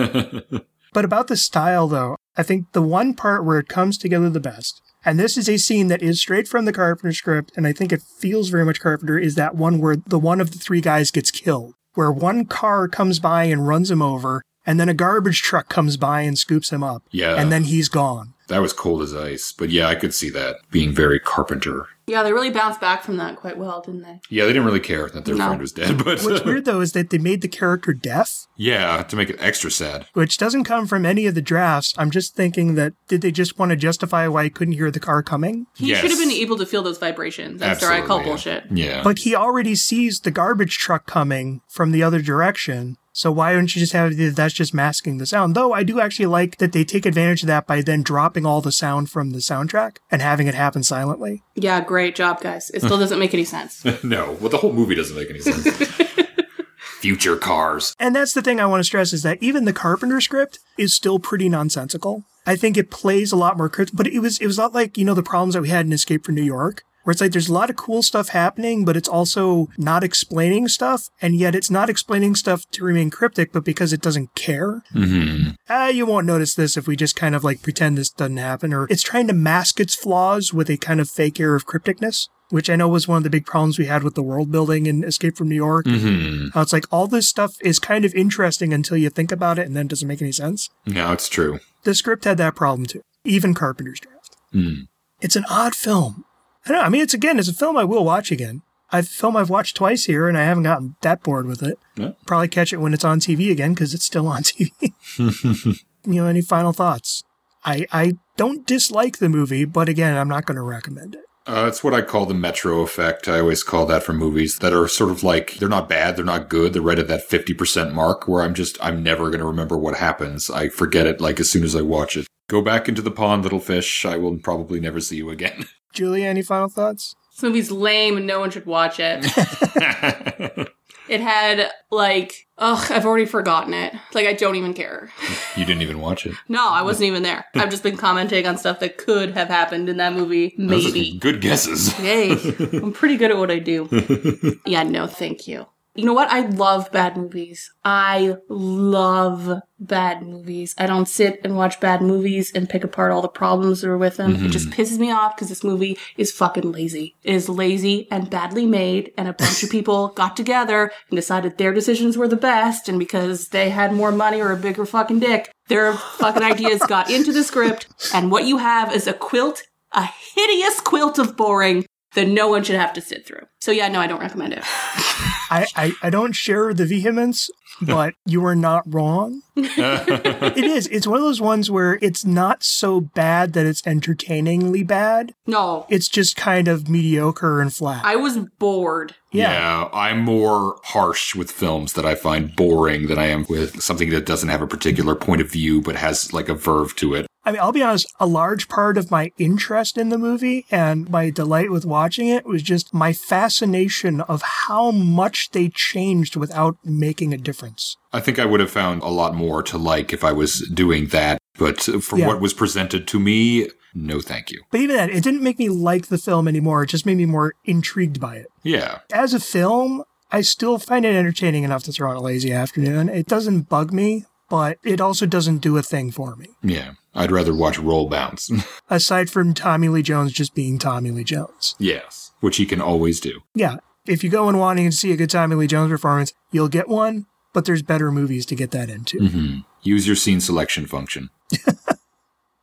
But about the style, though, I think the one part where it comes together the best, and this is a scene that is straight from the Carpenter script, and I think it feels very much Carpenter, is that one where the one of the three guys gets killed, where one car comes by and runs him over, and then a garbage truck comes by and scoops him up. Yeah. And then he's gone. That was cold as ice. But yeah, I could see that being very Carpenter. Yeah, they really bounced back from that quite well, didn't they? Yeah, they didn't really care that their No. friend was dead, but What's weird, though, is that they made the character deaf, yeah, to make it extra sad. which doesn't come from any of the drafts. I'm just thinking that, did they just want to justify why he couldn't hear the car coming? He Yes. should have been able to feel those vibrations. That's where I call Absolutely, bullshit. Yeah. But he already sees the garbage truck coming from the other direction. So why don't you just have it, that's just masking the sound? Though I do actually like that they take advantage of that by then dropping all the sound from the soundtrack and having it happen silently. Yeah, great job, guys. It still doesn't make any sense. No, well, the whole movie doesn't make any sense. Future cars. And that's the thing I want to stress is that even the Carpenter script is still pretty nonsensical. I think it plays a lot more crypt, but it was it was not like, you know, the problems that we had in Escape from New York, where it's like there's a lot of cool stuff happening, but it's also not explaining stuff, and yet it's not explaining stuff to remain cryptic, but because it doesn't care. Mm-hmm. Ah, you won't notice this if we just kind of like pretend this doesn't happen, or it's trying to mask its flaws with a kind of fake air of crypticness, which I know was one of the big problems we had with the world building in Escape from New York. Mm-hmm. How it's like all this stuff is kind of interesting until you think about it and then it doesn't make any sense. No, it's true. The script had that problem too, even Carpenter's draft. Mm. It's an odd film. I know, I mean, it's again, it's a film I will watch again. I've a film I've watched twice here and I haven't gotten that bored with it. Yeah. Probably catch it when it's on T V again because it's still on T V. You know, any final thoughts? I, I don't dislike the movie, but again, I'm not going to recommend it. Uh, it's what I call the Metro effect. I always call that for movies that are sort of like, they're not bad, they're not good, they're right at that fifty percent mark where I'm just, I'm never going to remember what happens. I forget it like as soon as I watch it. Go back into the pond, little fish. I will probably never see you again. Julia, any final thoughts? This movie's lame and no one should watch it. It had, like, ugh, I've already forgotten it. Like, I don't even care. You didn't even watch it. No, I wasn't even there. I've just been commenting on stuff that could have happened in that movie. Those are Maybe. good guesses. Hey, I'm pretty good at what I do. Yeah, no, thank you. You know what? I love bad movies. I love bad movies. I don't sit and watch bad movies and pick apart all the problems that are with them. Mm-hmm. It just pisses me off because this movie is fucking lazy. It is lazy and badly made, and a bunch of people got together and decided their decisions were the best, and because they had more money or a bigger fucking dick, their fucking ideas got into the script, and what you have is a quilt, a hideous quilt of boring that no one should have to sit through. So yeah, no, I don't recommend it. I, I, I don't share the vehemence, but you are not wrong. It is. It's one of those ones where it's not so bad that it's entertainingly bad. No. It's just kind of mediocre and flat. I was bored. Yeah. Yeah, I'm more harsh with films that I find boring than I am with something that doesn't have a particular point of view but has like a verve to it. I mean, I'll be honest, a large part of my interest in the movie and my delight with watching it was just my fascination of how much they changed without making a difference. I think I would have found a lot more to like if I was doing that, but for Yeah. what was presented to me, no thank you. But even that, it didn't make me like the film anymore. It just made me more intrigued by it. Yeah. As a film, I still find it entertaining enough to throw on a lazy afternoon. It doesn't bug me, but it also doesn't do a thing for me. Yeah. I'd rather watch Roll Bounce. Aside from Tommy Lee Jones just being Tommy Lee Jones. Yes. Which he can always do. Yeah, if you go in wanting to see a good Tommy Lee Jones performance, you'll get one, but there's better movies to get that into. Mm-hmm. Use your scene selection function.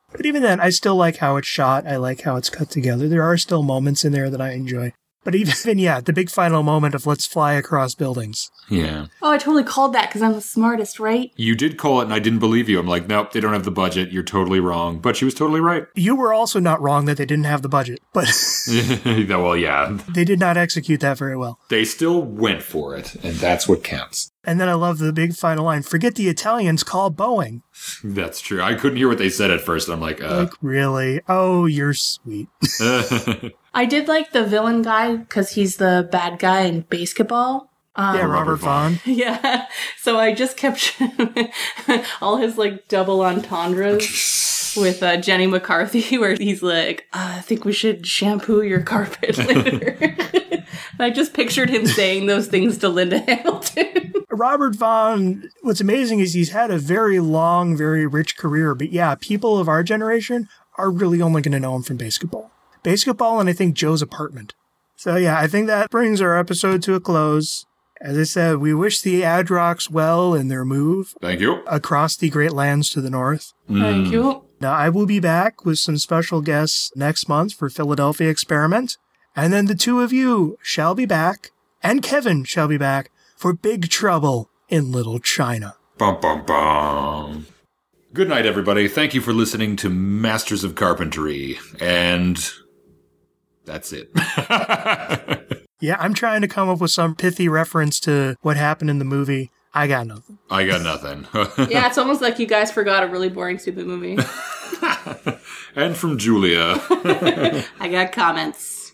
But even then, I still like how it's shot. I like how it's cut together. There are still moments in there that I enjoy. But even, yeah, the big final moment of let's fly across buildings. Yeah. Oh, I totally called that because I'm the smartest, right? You did call it, and I didn't believe you. I'm like, nope, they don't have the budget. You're totally wrong. But she was totally right. You were also not wrong that they didn't have the budget, but well, yeah. they did not execute that very well. They still went for it, and that's what counts. And then I love the big final line, forget the Italians, call Boeing. That's true. I couldn't hear what they said at first. I'm like, uh. Like, really? Oh, you're sweet. I did like the villain guy because he's the bad guy in basketball. Um, yeah, Robert Vaughn. Yeah. So I just kept all his like double entendres with uh, Jenny McCarthy, where he's like, uh, I think we should shampoo your carpet later. And I just pictured him saying those things to Linda Hamilton. Robert Vaughn, what's amazing is he's had a very long, very rich career. But yeah, people of our generation are really only going to know him from basketball. Basketball and I think Joe's Apartment. So yeah, I think that brings our episode to a close. As I said, we wish the Adrocks well in their move. Thank you. Across the Great Lands to the north. Mm. Thank you. Now, I will be back with some special guests next month for Philadelphia Experiment. And then the two of you shall be back, and Kevin shall be back, for Big Trouble in Little China. Bum, bum, bum. Good night, everybody. Thank you for listening to Masters of Carpentry. And that's it. Yeah, I'm trying to come up with some pithy reference to what happened in the movie. I got nothing. I got nothing. Yeah, it's almost like you guys forgot a really boring, stupid movie. And from Julia. I got comments.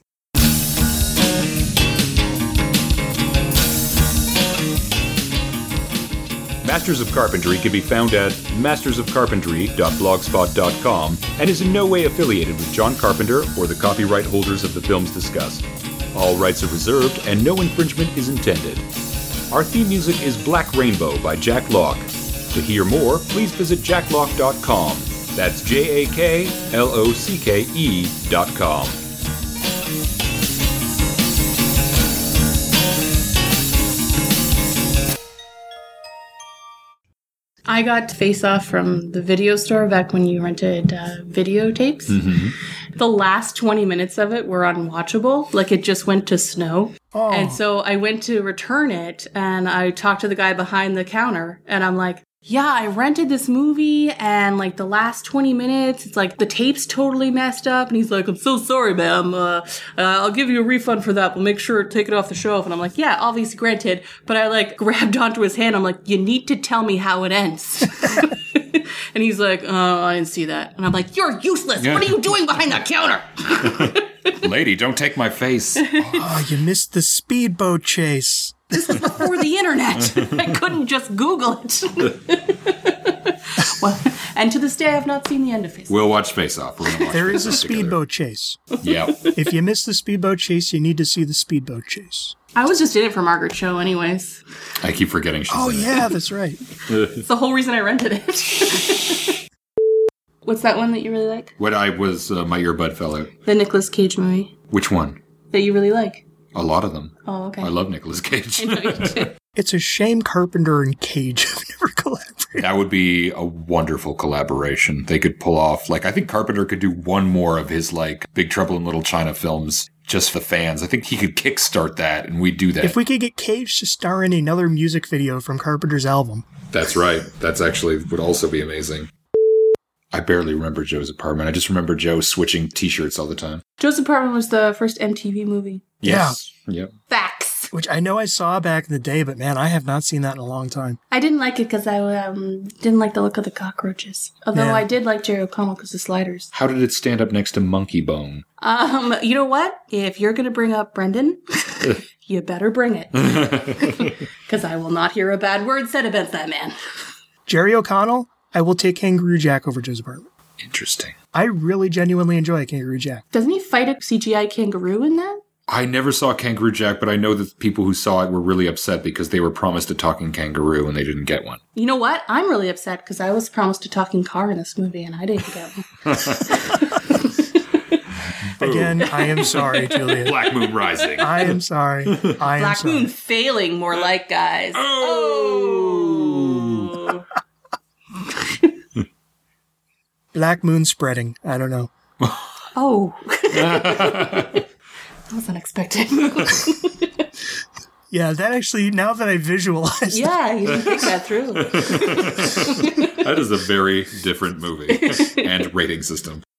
Masters of Carpentry can be found at masters of carpentry dot blogspot dot com and is in no way affiliated with John Carpenter or the copyright holders of the films discussed. All rights are reserved and no infringement is intended. Our theme music is Black Rainbow by Jack Locke. To hear more, please visit jack locke dot com. That's J A K L O C K E dot com. I got Face Off from the video store back when you rented uh, videotapes. Mm-hmm. The last twenty minutes of it were unwatchable. Like, it just went to snow. Oh. And so I went to return it, and I talked to the guy behind the counter, and I'm like, yeah, I rented this movie, and, like, the last twenty minutes, it's like, the tape's totally messed up, and he's like, I'm so sorry, ma'am, uh, uh, I'll give you a refund for that, but make sure to take it off the shelf, and I'm like, yeah, obviously granted, but I, like, grabbed onto his hand, I'm like, you need to tell me how it ends. And he's like, oh, I didn't see that. And I'm like, you're useless, what are you doing behind that counter? Lady, don't take my face. Oh, you missed the speedboat chase. This was before the internet. I couldn't just Google it. Well, and to this day, I have not seen the end of Face Off. We'll watch Face Off. We're gonna watch There Face is a Off speedboat chase. Yeah. If you miss the speedboat chase, you need to see the speedboat chase. I was just in it for Margaret Cho anyways. I keep forgetting she's Oh, in yeah, that's right. It's the whole reason I rented it. What's that one that you really like? What I was, uh, my earbud fell out. The Nicolas Cage movie. Which one? That you really like. A lot of them. Oh, okay. I love Nicolas Cage. I know you do. It's a shame Carpenter and Cage have never collaborated. That would be a wonderful collaboration. They could pull off, like, I think Carpenter could do one more of his, like, Big Trouble in Little China films just for fans. I think he could kickstart that, and we'd do that. If we could get Cage to star in another music video from Carpenter's album. That's right. That's actually would also be amazing. I barely remember Joe's Apartment. I just remember Joe switching t-shirts all the time. Joe's Apartment was the first M T V movie. Yes. Yeah. Yep. Facts. Which I know I saw back in the day, but man, I have not seen that in a long time. I didn't like it because I um, didn't like the look of the cockroaches. Although Yeah. I did like Jerry O'Connell because of Sliders. How did it stand up next to Monkey Bone? Um, you know what? If you're going to bring up Brendan, you better bring it. Because I will not hear a bad word said against that man. Jerry O'Connell, I will take Kangaroo Jack over Joe's Apartment. Interesting. I really genuinely enjoy Kangaroo Jack. Doesn't he fight a C G I kangaroo in that? I never saw Kangaroo Jack, but I know that people who saw it were really upset because they were promised a talking kangaroo and they didn't get one. You know what? I'm really upset because I was promised a talking car in this movie and I didn't get one. Again, I am sorry, Julia. Black Moon Rising. I am sorry. I am Black sorry. Moon failing, more like, guys. Oh! Oh. Black Moon Spreading. I don't know. Oh. That was unexpected. Yeah, that actually, now that I visualize Yeah, you didn't think that through. That is a very different movie and rating system.